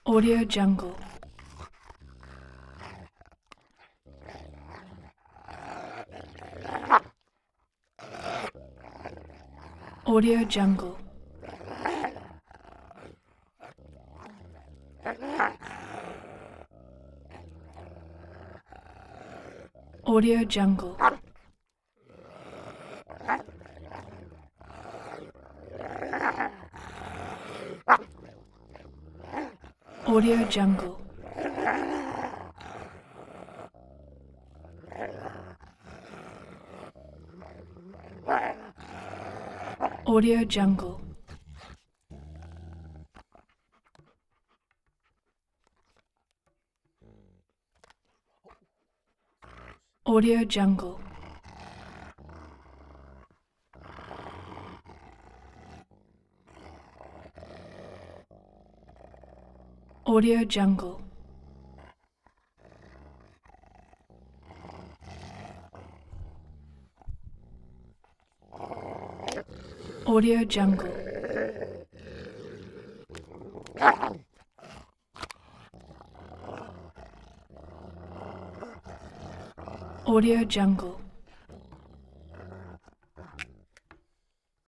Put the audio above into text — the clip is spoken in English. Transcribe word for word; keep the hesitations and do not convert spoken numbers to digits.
Audio Jungle. Audio Jungle. Audio Jungle. Audio Jungle. Audio Jungle. Audio Jungle. Audio Jungle. Audio Jungle. Audio Jungle.